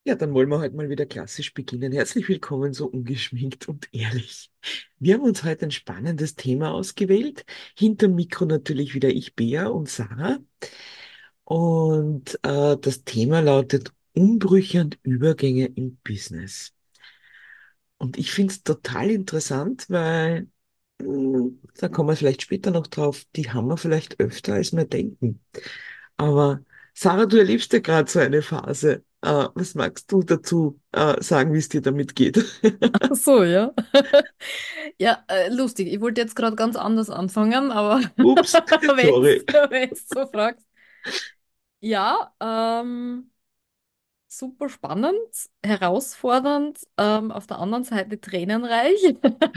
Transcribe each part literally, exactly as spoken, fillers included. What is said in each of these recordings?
Ja, dann wollen wir heute mal wieder klassisch beginnen. Herzlich willkommen, so ungeschminkt und ehrlich. Wir haben uns heute ein spannendes Thema ausgewählt. Hinterm Mikro natürlich wieder ich, Bea und Sarah. Und äh, das Thema lautet Umbrüche und Übergänge im Business. Und ich finde es total interessant, weil, mh, da kommen wir vielleicht später noch drauf, die haben wir vielleicht öfter, als wir denken. Aber Sarah, du erlebst ja gerade so eine Phase. Äh, was magst du dazu äh, sagen, wie es dir damit geht? Ach so, ja. Ja, äh, lustig. Ich wollte jetzt gerade ganz anders anfangen, aber Ups, wenn sorry. du so fragst. Ja, ähm, super spannend, herausfordernd, ähm, auf der anderen Seite tränenreich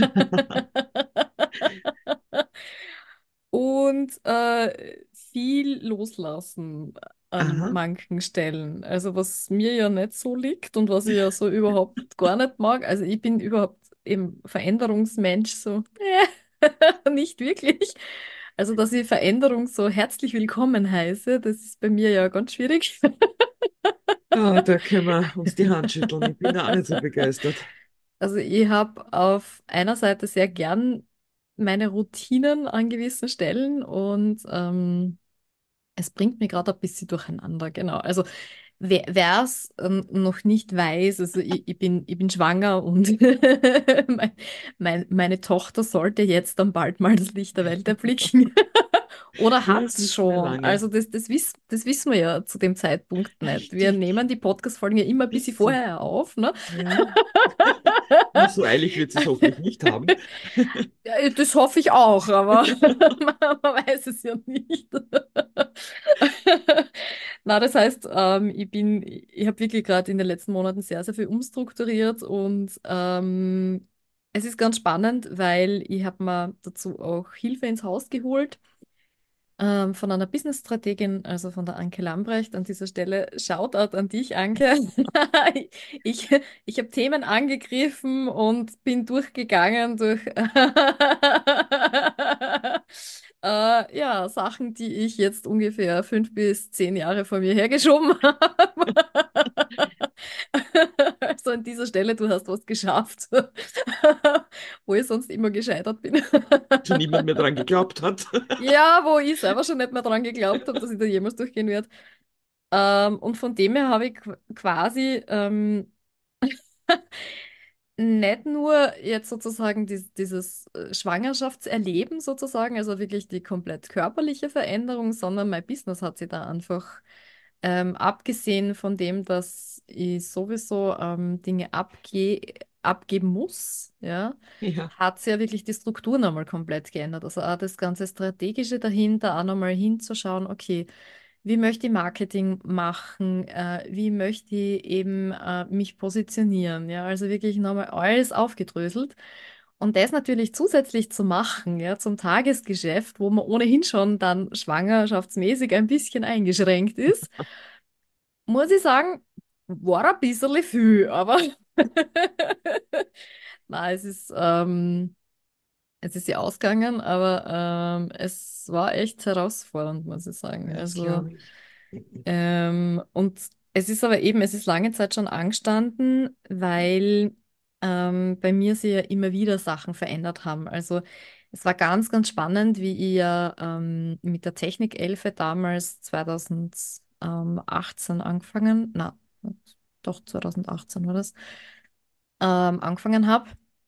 und äh, viel loslassen an Aha. manchen Stellen. Also was mir ja nicht so liegt und was ich ja so überhaupt gar nicht mag. Also ich bin überhaupt eben Veränderungsmensch, so nicht wirklich. Also, dass ich Veränderung so herzlich willkommen heiße, das ist bei mir ja ganz schwierig. Ah, da können wir uns die Hand schütteln. Ich bin da auch nicht so begeistert. Also, ich habe auf einer Seite sehr gern meine Routinen an gewissen Stellen und ähm, es bringt mich gerade ein bisschen durcheinander, genau. Also, wer es ähm, noch nicht weiß, also ich, ich bin, ich bin schwanger und mein, mein, meine Tochter sollte jetzt dann bald mal das Licht der Welt erblicken. Oder Ja, hat ist nicht mehr schon. lange. Also das, das, wiss, das wissen wir ja zu dem Zeitpunkt nicht. Wir Richtig. nehmen die Podcast-Folgen ja immer ein bisschen Bisschen. vorher auf, ne? Ja. Na, so eilig wird sie es hoffentlich nicht haben. Ja, das hoffe ich auch, aber man, man weiß es ja nicht. Na, das heißt, ähm, ich bin, ich habe wirklich gerade in den letzten Monaten sehr, sehr viel umstrukturiert und ähm, es ist ganz spannend, weil ich habe mir dazu auch Hilfe ins Haus geholt ähm, von einer Business-Strategin, also von der Anke Lambrecht. An dieser Stelle Shoutout an dich, Anke. Ich, ich habe Themen angegriffen und bin durchgegangen durch äh, ja, Sachen, die ich jetzt ungefähr fünf bis zehn Jahre vor mir hergeschoben habe. Also an dieser Stelle, du hast was geschafft, wo ich sonst immer gescheitert bin. Schon niemand mehr dran geglaubt hat. Ja, wo ich selber schon nicht mehr dran geglaubt habe, dass ich da jemals durchgehen werde. Ähm, und von dem her habe ich qu- quasi ähm, nicht nur jetzt sozusagen dies, dieses äh, Schwangerschaftserleben sozusagen, also wirklich die komplett körperliche Veränderung, sondern mein Business hat sich da einfach, ähm, abgesehen von dem, dass ich sowieso ähm, Dinge abge abgeben muss, ja, Ja. hat sich ja wirklich die Struktur nochmal komplett geändert. Also auch das ganze Strategische dahinter, auch nochmal hinzuschauen, okay, wie möchte ich Marketing machen? Äh, wie möchte ich eben äh, mich positionieren? Ja, also wirklich nochmal alles aufgedröselt. Und das natürlich zusätzlich zu machen, ja, zum Tagesgeschäft, wo man ohnehin schon dann schwangerschaftsmäßig ein bisschen eingeschränkt ist, muss ich sagen, war ein bisschen viel, aber na, es ist, ähm, es ist ja ausgegangen, aber ähm, es war echt herausfordernd, muss ich sagen. Das Also glaube ich. Ähm, und es ist aber eben, es ist lange Zeit schon angestanden, weil ähm, bei mir sich ja immer wieder Sachen verändert haben. Also es war ganz, ganz spannend, wie ich ja ähm, mit der Technikelfe damals zwanzig achtzehn angefangen, na, doch zwanzig achtzehn war das, ähm, angefangen habe.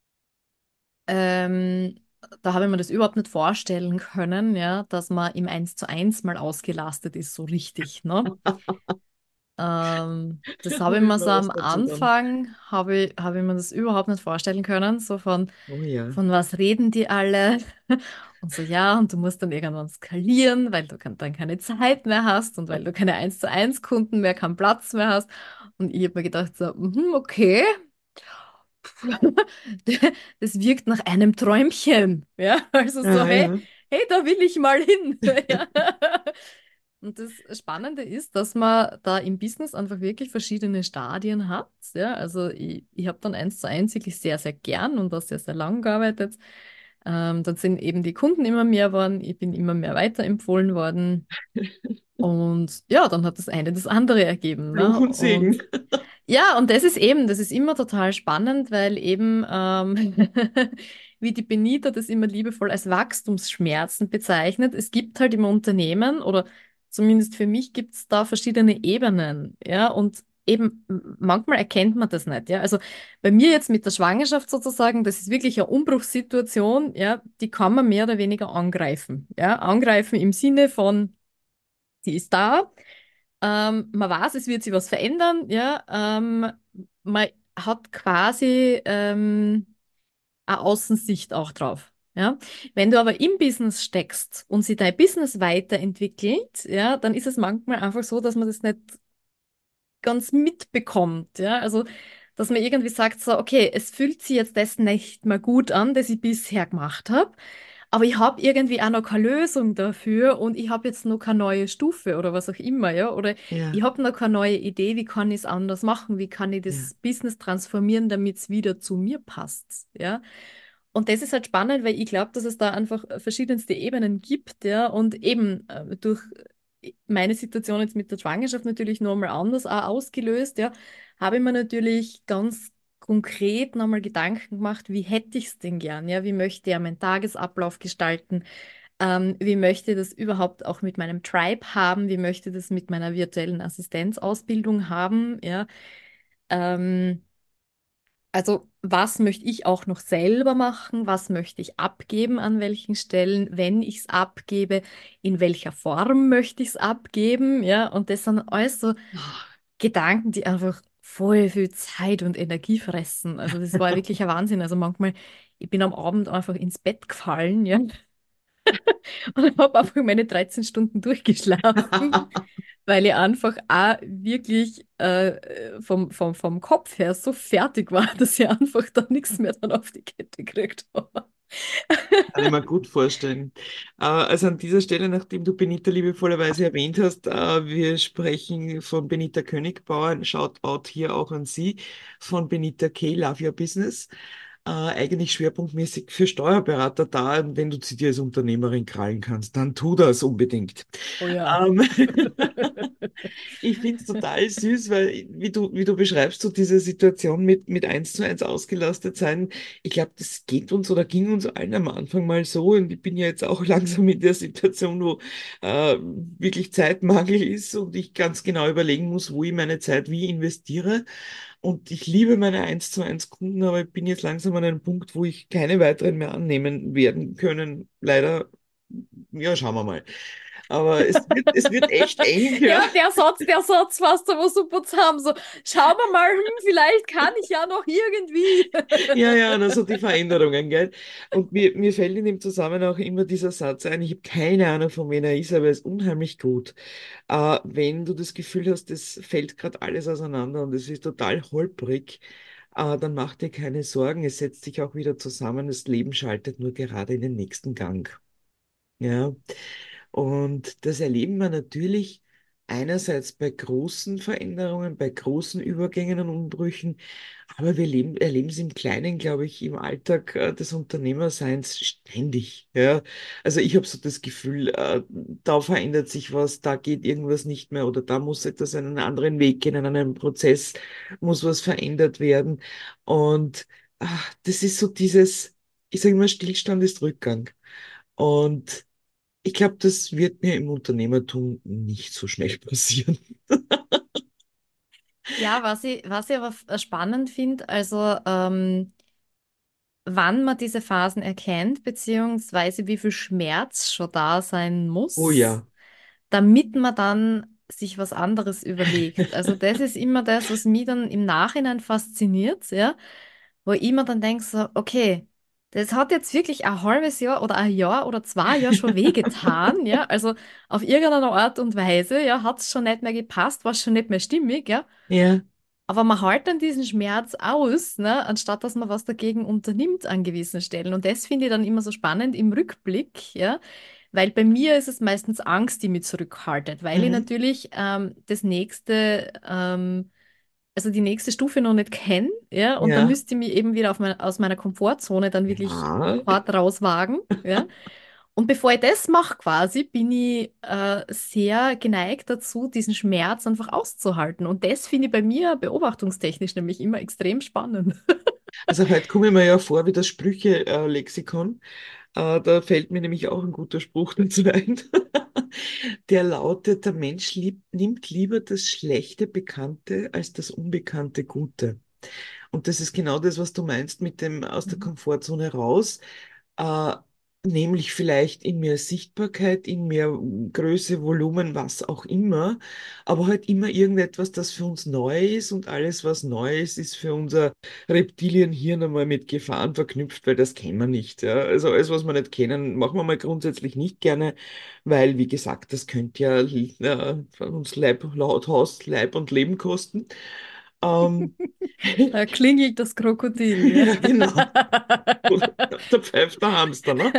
Ähm, Da habe ich mir das überhaupt nicht vorstellen können, ja, dass man im Eins zu eins mal ausgelastet ist, so richtig, ne? Ähm, das Da habe ich will mir man so was am dazu dann. Anfang, habe ich, habe ich mir das überhaupt nicht vorstellen können, so von, Oh ja. von was reden die alle? Und so, ja, und du musst dann irgendwann skalieren, weil du kann, dann keine Zeit mehr hast und weil du keine eins zu eins Kunden mehr, keinen Platz mehr hast. Und ich habe mir gedacht, so, mhm, okay, das wirkt nach einem Träumchen. Ja, also so, Ah hey, ja. hey, da will ich mal hin. Ja. Und das Spannende ist, dass man da im Business einfach wirklich verschiedene Stadien hat. Ja, also ich, ich habe dann eins zu eins wirklich sehr, sehr gern und auch sehr, sehr lang gearbeitet. Ähm, dann sind eben die Kunden immer mehr worden, ich bin immer mehr weiterempfohlen worden. Und ja, dann hat das eine das andere ergeben. Fluch Ne? und Und Segen. Ja, und das ist eben, das ist immer total spannend, weil eben, ähm, wie die Benita das immer liebevoll als Wachstumsschmerzen bezeichnet, es gibt halt im Unternehmen oder zumindest für mich gibt es da verschiedene Ebenen, ja, und eben m- manchmal erkennt man das nicht, ja. Also bei mir jetzt mit der Schwangerschaft sozusagen, das ist wirklich eine Umbruchssituation, ja, die kann man mehr oder weniger angreifen, ja, angreifen im Sinne von, sie ist da. Ähm, man weiß, es wird sich was verändern, ja. Ähm, man hat quasi ähm, eine Außensicht auch drauf. Ja. Wenn du aber im Business steckst und sich dein Business weiterentwickelt, ja, dann ist es manchmal einfach so, dass man das nicht ganz mitbekommt, ja. Also, dass man irgendwie sagt so, okay, es fühlt sich jetzt das nicht mehr gut an, das ich bisher gemacht habe, aber ich habe irgendwie auch noch keine Lösung dafür und ich habe jetzt noch keine neue Stufe oder was auch immer, ja. Oder ich Ja, habe noch keine neue Idee, wie kann ich es anders machen, wie kann ich ja. das Business transformieren, damit es wieder zu mir passt, ja. Und das ist halt spannend, weil ich glaube, dass es da einfach verschiedenste Ebenen gibt, ja, und eben äh, durch meine Situation jetzt mit der Schwangerschaft natürlich nochmal anders auch ausgelöst, ja, habe ich mir natürlich ganz konkret nochmal Gedanken gemacht, wie hätte ich es denn gern, ja, wie möchte ich meinen Tagesablauf gestalten, ähm, wie möchte ich das überhaupt auch mit meinem Tribe haben, wie möchte ich das mit meiner virtuellen Assistenzausbildung haben, ja, ähm, also was möchte ich auch noch selber machen? Was möchte ich abgeben an welchen Stellen? Wenn ich es abgebe, in welcher Form möchte ich es abgeben? Ja, und das sind alles so Gedanken, die einfach voll viel Zeit und Energie fressen. Also das war wirklich ein Wahnsinn. Also manchmal, ich bin am Abend einfach ins Bett gefallen, ja, und habe einfach meine dreizehn Stunden durchgeschlafen, weil ich einfach auch wirklich äh, vom, vom, vom Kopf her so fertig war, dass ich einfach da nichts mehr dann auf die Kette gekriegt habe. Kann ich mir gut vorstellen. Äh, also an dieser Stelle, nachdem du Benita liebevollerweise erwähnt hast, äh, wir sprechen von Benita Königbauer, ein Shoutout hier auch an Sie, von Benita K. Love Your Business. Äh, eigentlich schwerpunktmäßig für Steuerberater da. Und wenn du sie dir als Unternehmerin krallen kannst, dann tu das unbedingt. Oh ja. Ähm, Ich finde es total süß, weil, wie du, wie du beschreibst, so diese Situation mit, mit eins zu eins ausgelastet sein. Ich glaube, das geht uns oder ging uns allen am Anfang mal so. Und ich bin ja jetzt auch langsam in der Situation, wo äh, wirklich Zeitmangel ist und ich ganz genau überlegen muss, wo ich meine Zeit wie investiere. Und ich liebe meine eins zu eins Kunden, aber ich bin jetzt langsam an einem Punkt, wo ich keine weiteren mehr annehmen werden können. Leider, ja, schauen wir mal. Aber es wird, es wird echt eng, ja. Ja, der Satz, der Satz fasst aber super zusammen. So, schauen wir mal, hm, vielleicht kann ich ja noch irgendwie. Ja, ja, also die Veränderungen, gell? Und mir, mir fällt in dem Zusammenhang auch immer dieser Satz ein, ich habe keine Ahnung, von wem er ist, aber er ist unheimlich gut. Äh, wenn du das Gefühl hast, es fällt gerade alles auseinander und es ist total holprig, äh, dann mach dir keine Sorgen, es setzt sich auch wieder zusammen, das Leben schaltet nur gerade in den nächsten Gang. Ja. Und das erleben wir natürlich einerseits bei großen Veränderungen, bei großen Übergängen und Umbrüchen, aber wir leben, erleben es im Kleinen, glaube ich, im Alltag äh, des Unternehmerseins ständig. Ja? Also ich habe so das Gefühl, äh, da verändert sich was, da geht irgendwas nicht mehr oder da muss etwas einen anderen Weg gehen, in einem Prozess muss was verändert werden. Und ach, das ist so dieses, ich sage immer, Stillstand ist Rückgang. Und ich glaube, das wird mir im Unternehmertum nicht so schnell passieren. Ja, was ich, was ich aber f- äh, spannend finde, also ähm, wann man diese Phasen erkennt, beziehungsweise wie viel Schmerz schon da sein Oh muss, ja, damit man dann sich was anderes überlegt. Also das ist immer das, was mich dann im Nachhinein fasziniert, ja, wo ich immer dann denke so, okay, das hat jetzt wirklich ein halbes Jahr oder ein Jahr oder zwei Jahre schon wehgetan, ja, also auf irgendeine Art und Weise, ja, hat es schon nicht mehr gepasst, war schon nicht mehr stimmig, ja, ja, aber man hält dann diesen Schmerz aus, ne, anstatt dass man was dagegen unternimmt an gewissen Stellen. Und das finde ich dann immer so spannend im Rückblick, ja, weil bei mir ist es meistens Angst, die mich zurückhaltet, weil ich mhm. natürlich ähm, das nächste, ähm, also die nächste Stufe noch nicht kenne, ja, und dann Ja, müsste ich mich eben wieder auf mein, aus meiner Komfortzone dann wirklich ja, hart rauswagen, ja. Und bevor ich das mache, quasi, bin ich äh, sehr geneigt dazu, diesen Schmerz einfach auszuhalten. Und das finde ich bei mir beobachtungstechnisch nämlich immer extrem spannend. Also heute komme ich mir ja vor wie das Sprüche-Lexikon. Äh, da fällt mir nämlich auch ein guter Spruch dazu ein. Der lautet, der Mensch lieb, nimmt lieber das schlechte Bekannte als das unbekannte Gute. Und das ist genau das, was du meinst mit dem aus der Mhm. Komfortzone raus. Äh, Nämlich vielleicht in mehr Sichtbarkeit, in mehr Größe, Volumen, was auch immer, aber halt immer irgendetwas, das für uns neu ist und alles, was neu ist, ist für unser Reptilienhirn einmal mit Gefahren verknüpft, weil das kennen wir nicht. Ja? Also alles, was wir nicht kennen, machen wir mal grundsätzlich nicht gerne, weil, wie gesagt, das könnte ja äh, uns Leib, laut Haus, Leib und Leben kosten. Ähm, Da klingelt das Krokodil, ja. ja, genau. Da pfeift der Hamster, ne?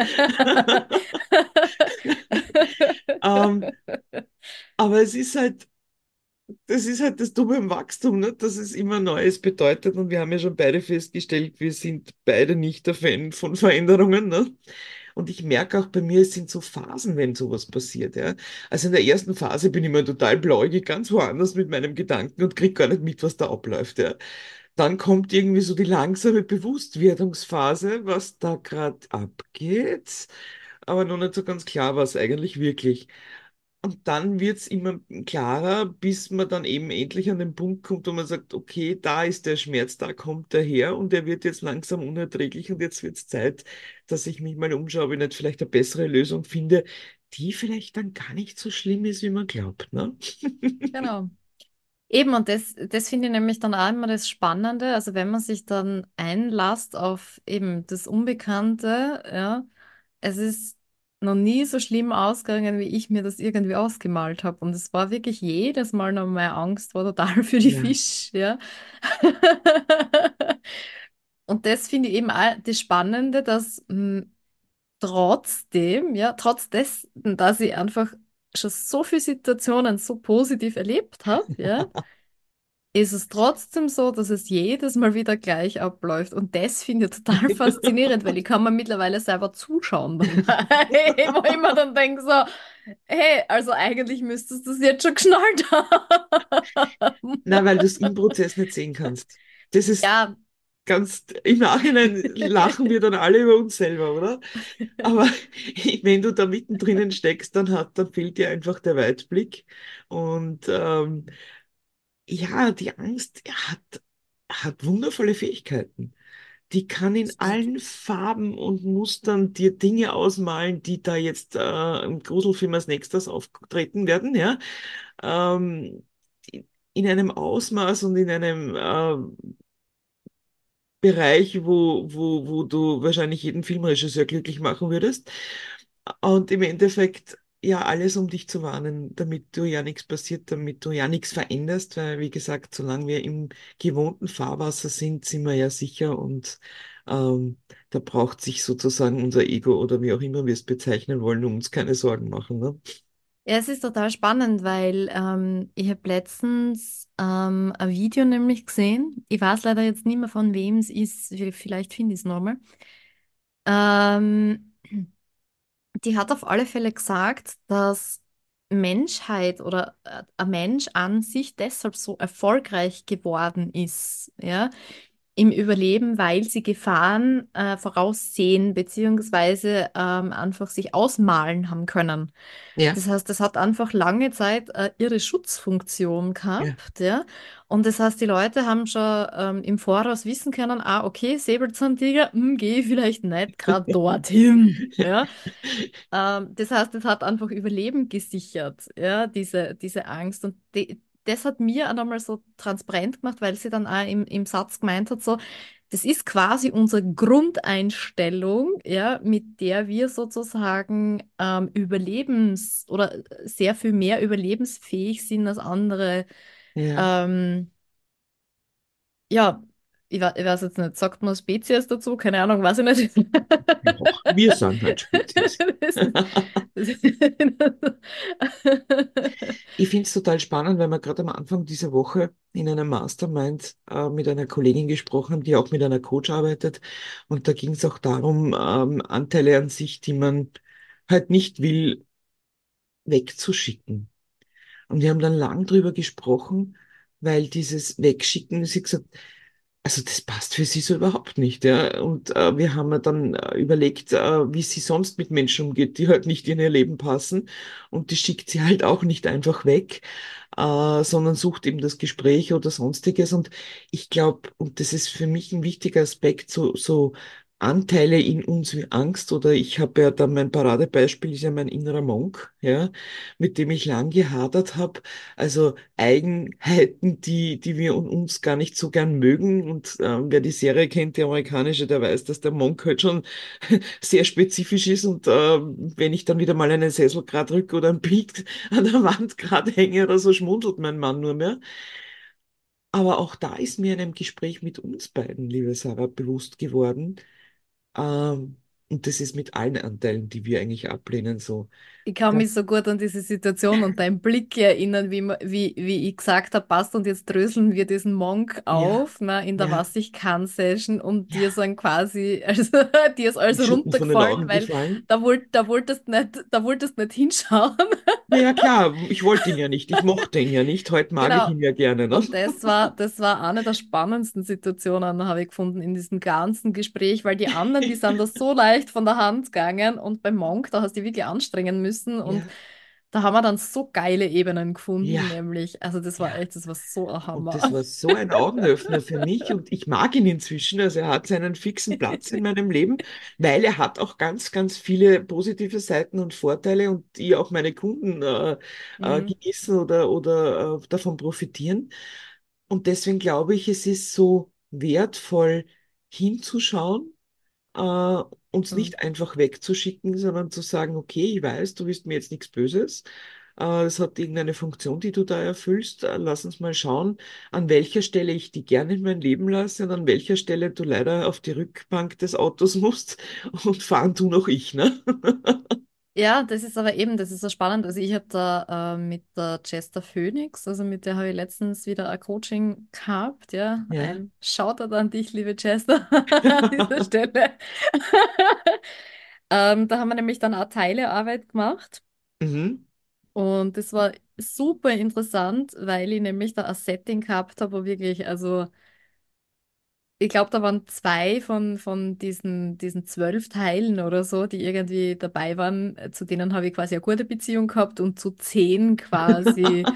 Ähm, aber es ist halt, das ist halt das Dumme im Wachstum, ne? Dass es immer Neues bedeutet. Und wir haben ja schon beide festgestellt, wir sind beide nicht der Fan von Veränderungen, ne? Und ich merke auch bei mir, es sind so Phasen, wenn sowas passiert, ja. Also in der ersten Phase bin ich mal total blauäugig, ganz woanders mit meinem Gedanken und krieg gar nicht mit, was da abläuft, ja. Dann kommt irgendwie so die langsame Bewusstwerdungsphase, was da gerade abgeht, aber noch nicht so ganz klar, was eigentlich wirklich. Und dann wird es immer klarer, bis man dann eben endlich an den Punkt kommt, wo man sagt, okay, da ist der Schmerz, da kommt er her und der wird jetzt langsam unerträglich und jetzt wird es Zeit, dass ich mich mal umschaue, ob ich nicht vielleicht eine bessere Lösung finde, die vielleicht dann gar nicht so schlimm ist, wie man glaubt, ne? Genau. Eben, und das, das finde ich nämlich dann auch immer das Spannende. Also wenn man sich dann einlasst auf eben das Unbekannte, ja, es ist noch nie so schlimm ausgegangen, wie ich mir das irgendwie ausgemalt habe. Und es war wirklich jedes Mal noch meine Angst, war total für die Ja. Fisch, ja. Und das finde ich eben auch das Spannende, dass mh, trotzdem, ja, trotz dessen, dass ich einfach schon so viele Situationen so positiv erlebt habe, ja, ist es trotzdem so, dass es jedes Mal wieder gleich abläuft. Und das finde ich total faszinierend, weil ich kann mir mittlerweile selber zuschauen dabei, wo ich mir dann denke so, hey, also eigentlich müsstest du es jetzt schon geschnallt haben. Na, weil du es im Prozess nicht sehen kannst. Das ist Ja. ganz, im Nachhinein lachen wir dann alle über uns selber, oder? Aber wenn du da mittendrin steckst, dann hat, dann fehlt dir einfach der Weitblick. Und ähm, ja, die Angst hat, hat wundervolle Fähigkeiten. Die kann in Absolut. allen Farben und Mustern dir Dinge ausmalen, die da jetzt äh, im Gruselfilm als nächstes auftreten werden, ja. Ähm, in einem Ausmaß und in einem äh, Bereich, wo, wo, wo du wahrscheinlich jeden Filmregisseur glücklich machen würdest. Und im Endeffekt ja alles, um dich zu warnen, damit du ja nichts passiert, damit du ja nichts veränderst, weil wie gesagt, solange wir im gewohnten Fahrwasser sind, sind wir ja sicher und ähm, da braucht sich sozusagen unser Ego oder wie auch immer wir es bezeichnen wollen, um uns keine Sorgen machen, ne? Ja, es ist total spannend, weil ähm, ich habe letztens ähm, ein Video nämlich gesehen. Ich weiß leider jetzt nicht mehr, von wem es ist. Vielleicht finde ich es nochmal. Ähm, Die hat auf alle Fälle gesagt, dass Menschheit oder äh, ein Mensch an sich deshalb so erfolgreich geworden ist, ja, im Überleben, weil sie Gefahren äh, voraussehen beziehungsweise ähm, einfach sich ausmalen haben können. Ja, Das heißt, das hat einfach lange Zeit äh, ihre Schutzfunktion ja. gehabt, ja. Und das heißt, die Leute haben schon ähm, im Voraus wissen können, ah, okay, Säbelzahntiger, hm, gehe ich vielleicht nicht gerade dorthin, ja. Ähm, das heißt, es hat einfach Überleben gesichert, ja, diese, diese Angst. Und die, das hat mir auch nochmal so transparent gemacht, weil sie dann auch im, im Satz gemeint hat, so, das ist quasi unsere Grundeinstellung, ja, mit der wir sozusagen ähm, überlebens- oder sehr viel mehr überlebensfähig sind als andere. Ja. Ähm, ja, ich, we- ich weiß jetzt nicht, sagt man Spezies dazu? Keine Ahnung, weiß ich nicht. Ja, wir sind halt Spezies. Das, das, Ich finde es total spannend, weil wir gerade am Anfang dieser Woche in einem Mastermind äh, mit einer Kollegin gesprochen haben, die auch mit einer Coach arbeitet. Und da ging es auch darum, ähm, Anteile an sich, die man halt nicht will, wegzuschicken. Und wir haben dann lang drüber gesprochen, weil dieses Wegschicken, sie gesagt, also das passt für sie so überhaupt nicht, ja. Und äh, wir haben ja dann äh, überlegt, äh, wie sie sonst mit Menschen umgeht, die halt nicht in ihr Leben passen. Und die schickt sie halt auch nicht einfach weg, äh, sondern sucht eben das Gespräch oder sonstiges. Und ich glaube, und das ist für mich ein wichtiger Aspekt, so, so Anteile in uns wie Angst, oder ich habe ja dann mein Paradebeispiel ist ja mein innerer Monk, ja, mit dem ich lang gehadert habe. Also Eigenheiten, die, die wir in uns gar nicht so gern mögen. Und ähm, wer die Serie kennt, die amerikanische, der weiß, dass der Monk halt schon sehr spezifisch ist. Und ähm, wenn ich dann wieder mal einen Sessel gerade rücke oder ein Bild an der Wand gerade hänge oder so, schmunzelt mein Mann nur mehr. Aber auch da ist mir in einem Gespräch mit uns beiden, liebe Sarah, bewusst geworden, ähm, und das ist mit allen Anteilen, die wir eigentlich ablehnen, so. Ich kann Das, mich so gut an diese Situation und deinen Blick erinnern, wie, ma- wie, wie ich gesagt habe, passt und jetzt dröseln wir diesen Monk ja, auf, ne, in der ja, Was ich kann Session und dir ja, sind quasi, also dir ist die alles Schuppen von den runtergefallen, Augen weil gefallen. da wollt, da wolltest nicht, da wolltest nicht hinschauen. Naja, klar, ich wollte ihn ja nicht, ich mochte ihn ja nicht, heute mag ich Genau. ihn ja gerne, ne? Und das war, das war eine der spannendsten Situationen, habe ich gefunden, in diesem ganzen Gespräch, weil die anderen, die sind das so leicht von der Hand gegangen und beim Monk, da hast du dich wirklich anstrengen müssen und Ja, da haben wir dann so geile Ebenen gefunden, ja, nämlich, also das war ja. echt, das war so ein Und Hammer. das war so ein Augenöffner für mich und ich mag ihn inzwischen. Also er hat seinen fixen Platz in meinem Leben, weil er hat auch ganz, ganz viele positive Seiten und Vorteile und die auch meine Kunden äh, äh, Mhm. genießen oder, oder äh, davon profitieren. Und deswegen glaube ich, es ist so wertvoll hinzuschauen, äh, uns Mhm. nicht einfach wegzuschicken, sondern zu sagen, okay, ich weiß, du willst mir jetzt nichts Böses. Äh, es hat irgendeine Funktion, die du da erfüllst. Äh, lass uns mal schauen, an welcher Stelle ich die gerne in mein Leben lasse und an welcher Stelle du leider auf die Rückbank des Autos musst und fahren du noch ich, ne? Ja, das ist aber eben, das ist so spannend. Also ich habe da äh, mit der Chester Phoenix, also mit der habe ich letztens wieder ein Coaching gehabt, ja. Ja. Ein Shoutout an dich, liebe Chester, an dieser Stelle. Ähm, da haben wir nämlich dann auch Teilearbeit gemacht Mhm. und das war super interessant, weil ich nämlich da ein Setting gehabt habe, wo wirklich, also ich glaube, da waren zwei von, von diesen, diesen zwölf Teilen oder so, die irgendwie dabei waren. Zu denen habe ich quasi eine gute Beziehung gehabt und zu zehn quasi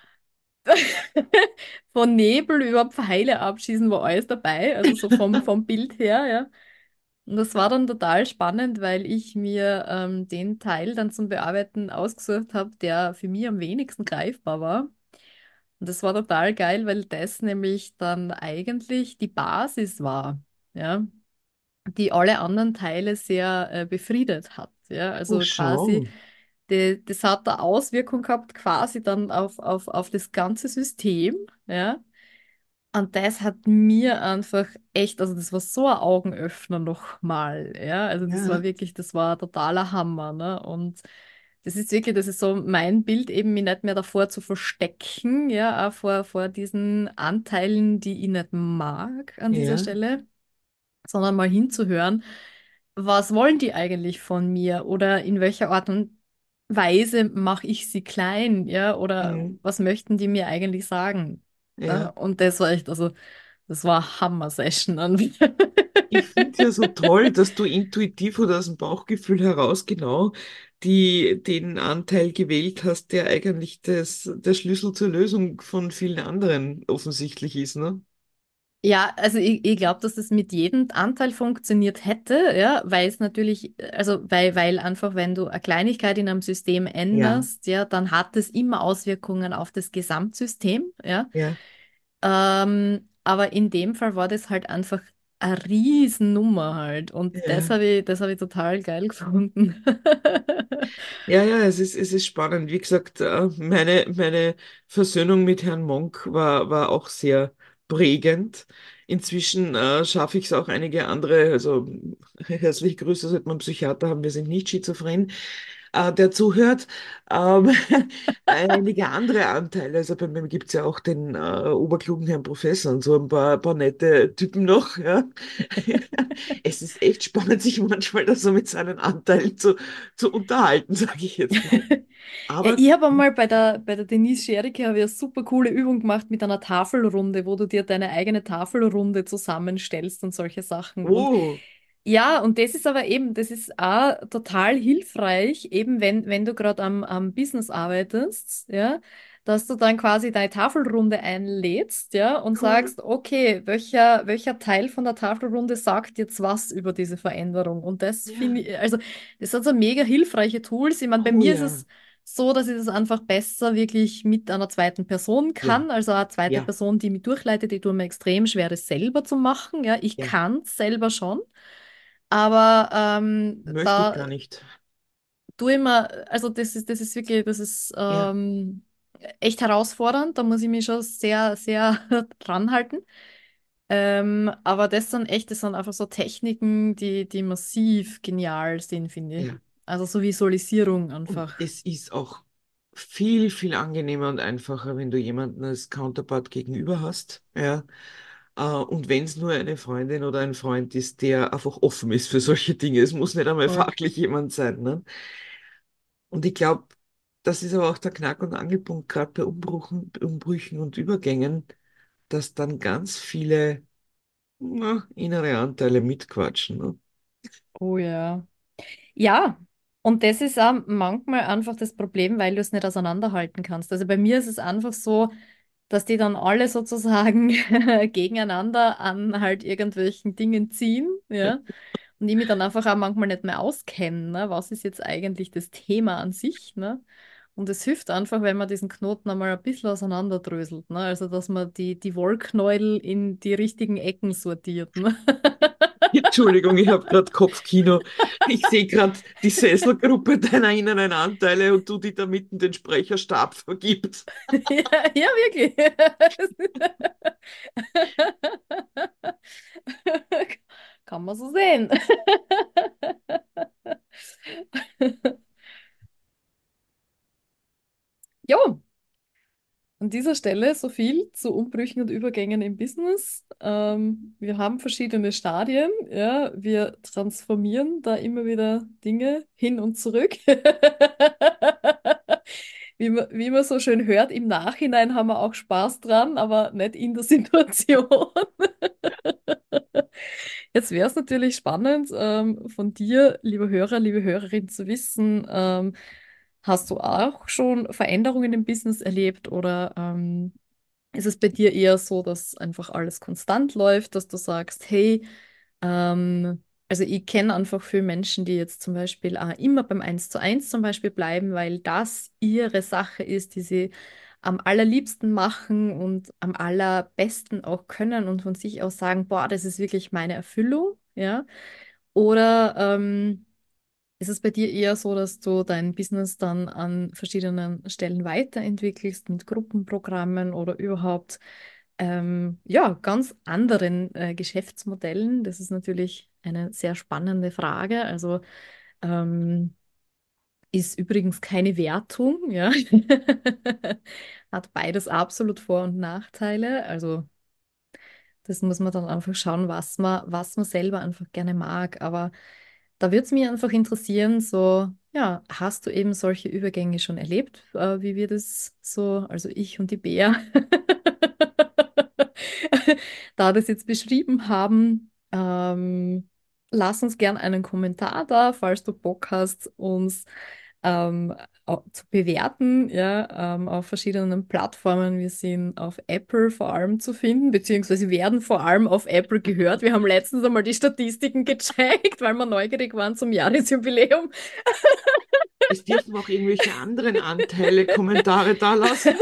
von Nebel über Pfeile abschießen war alles dabei, also so vom, vom Bild her, ja. Und das war dann total spannend, weil ich mir ähm, den Teil dann zum Bearbeiten ausgesucht habe, der für mich am wenigsten greifbar war. Und das war total geil, weil das nämlich dann eigentlich die Basis war, ja, die alle anderen Teile sehr äh, befriedet hat. Ja, Oh, also quasi, schau. die, das hat eine Auswirkung gehabt, quasi dann auf, auf, auf das ganze System. Ja, und das hat mir einfach echt, also das war so ein Augenöffner nochmal. Ja, also das war Ja, wirklich, das war ein totaler Hammer. Ne? Und das ist wirklich, das ist so mein Bild, eben mich nicht mehr davor zu verstecken, ja, auch vor, vor diesen Anteilen, die ich nicht mag an dieser ja, Stelle, sondern mal hinzuhören, was wollen die eigentlich von mir oder in welcher Art und Weise mache ich sie klein, ja, oder mhm. was möchten die mir eigentlich sagen? Ne? Ja. Und das war echt, also das war Hammer-Session an. Ich finde es ja so toll, dass du intuitiv oder aus dem Bauchgefühl heraus genau die, den Anteil gewählt hast, der eigentlich das, der Schlüssel zur Lösung von vielen anderen offensichtlich ist, ne? Ja, also ich, ich glaube, dass das mit jedem Anteil funktioniert hätte, ja, weil es natürlich, also weil, weil einfach, wenn du eine Kleinigkeit in einem System Ja, änderst, ja, dann hat es immer Auswirkungen auf das Gesamtsystem, ja. ja, Ähm, aber in dem Fall war das halt einfach eine Riesennummer halt. Und das ja. habe ich, das habe ich total geil gefunden. Ja, ja, es ist, es ist spannend. Wie gesagt, äh, meine, meine Versöhnung mit Herrn Monk war, war auch sehr prägend. Inzwischen äh, schaffe ich es auch einige andere, also herzliche Grüße, seit wir einen Psychiater haben, wir sind nicht schizophren. äh, der zuhört, ähm, einige andere Anteile. Also bei mir gibt es ja auch den äh, oberklugen Herrn Professor und so ein paar, paar nette Typen noch. Ja. Es ist echt spannend, sich manchmal da so mit seinen Anteilen zu, zu unterhalten, sage ich jetzt mal. Ja, Aber, ich habe einmal bei der, bei der Denise Schericke habe ich eine super coole Übung gemacht mit einer Tafelrunde, wo du dir deine eigene Tafelrunde zusammenstellst und solche Sachen. Und oh, ja, und das ist aber eben, das ist auch total hilfreich, eben wenn, wenn du gerade am, am Business arbeitest, ja, dass du dann quasi deine Tafelrunde einlädst, ja, und cool. sagst, okay, welcher, welcher Teil von der Tafelrunde sagt jetzt was über diese Veränderung? Und das finde Ja, ich, also, das sind so mega hilfreiche Tools. Ich meine, bei oh mir ist ja, es so, dass ich das einfach besser wirklich mit einer zweiten Person ja, kann, also eine zweite ja, Person, die mich durchleitet, die tut mir extrem schwer, das selber zu machen, ja, ich ja. kann es selber schon. Aber ähm, Möchte ich da gar nicht. tue ich mir, also das ist, das ist wirklich, das ist Ja, ähm, echt herausfordernd. Da muss ich mich schon sehr, sehr dran halten. Ähm, aber das sind echt, das sind einfach so Techniken, die, die massiv genial sind, finde ich. ja. Also so Visualisierung Und einfach. es ist auch viel, viel angenehmer und einfacher, wenn du jemanden als Counterpart gegenüber hast. Ja. Äh, Und wenn es nur eine Freundin oder ein Freund ist, der einfach offen ist für solche Dinge. Es muss nicht einmal Voll. fachlich jemand sein. Ne? Und ich glaube, das ist aber auch der Knack- und Angelpunkt, gerade bei Umbruchen, Umbrüchen und Übergängen, dass dann ganz viele na, innere Anteile mitquatschen. Ne? Oh ja. Ja, und das ist auch manchmal einfach das Problem, weil du es nicht auseinanderhalten kannst. Also bei mir ist es einfach so, dass die dann alle sozusagen gegeneinander an halt irgendwelchen Dingen ziehen, ja. Und ich mich dann einfach auch manchmal nicht mehr auskenne, ne? Was ist jetzt eigentlich das Thema an sich, ne? Und es hilft einfach, wenn man diesen Knoten einmal ein bisschen auseinanderdröselt, ne? Also dass man die, die Wollknäuel in die richtigen Ecken sortiert, ne? Entschuldigung, ich habe gerade Kopfkino. Ich sehe gerade die Sesselgruppe deiner inneren Anteile und du, die da mitten den Sprecherstab vergibt. Ja, ja, wirklich. Kann man so sehen. Jo, an dieser Stelle so viel zu Umbrüchen und Übergängen im Business. Ähm, wir haben verschiedene Stadien. Ja, wir transformieren da immer wieder Dinge hin und zurück. Wie man, wie man so schön hört, im Nachhinein haben wir auch Spaß dran, aber nicht in der Situation. Jetzt wäre es natürlich spannend, ähm, von dir, liebe Hörer, liebe Hörerin, zu wissen, ähm, hast du auch schon Veränderungen im Business erlebt oder ähm, ist es bei dir eher so, dass einfach alles konstant läuft, dass du sagst, hey, ähm, also ich kenne einfach viele Menschen, die jetzt zum Beispiel auch immer beim Eins zu eins zum Beispiel bleiben, weil das ihre Sache ist, die sie am allerliebsten machen und am allerbesten auch können und von sich aus sagen, boah, das ist wirklich meine Erfüllung, ja. Oder ähm, ist es bei dir eher so, dass du dein Business dann an verschiedenen Stellen weiterentwickelst mit Gruppenprogrammen oder überhaupt ähm, ja, ganz anderen äh, Geschäftsmodellen? Das ist natürlich eine sehr spannende Frage. Also ähm, ist übrigens keine Wertung, ja. Hat beides absolut Vor- und Nachteile. Also das muss man dann einfach schauen, was man, was man selber einfach gerne mag. Aber da würde es mich einfach interessieren, so, ja, hast du eben solche Übergänge schon erlebt, äh, wie wir das so, also ich und die Bea, da das jetzt beschrieben haben? Ähm, lass uns gern einen Kommentar da, falls du Bock hast, uns ähm, au- zu bewerten, ja, ähm, auf verschiedenen Plattformen. Wir sind auf Apple vor allem zu finden, beziehungsweise werden vor allem auf Apple gehört. Wir haben letztens einmal die Statistiken gecheckt, weil wir neugierig waren zum Jahresjubiläum. Es dürfen auch irgendwelche anderen Anteile Kommentare dalassen.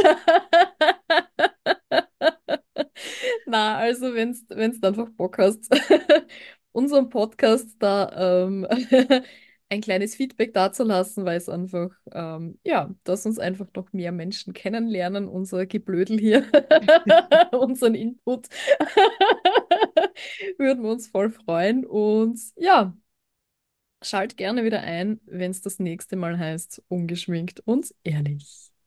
Na, also wenn's, wenn's du einfach Bock hast, unserem Podcast da ähm, ein kleines Feedback dazulassen, weil es einfach, ähm, ja, dass uns einfach noch mehr Menschen kennenlernen, unser Geblödel hier, unseren Input, würden wir uns voll freuen. Und ja, Schalt gerne wieder ein, wenn es das nächste Mal heißt, ungeschminkt und ehrlich.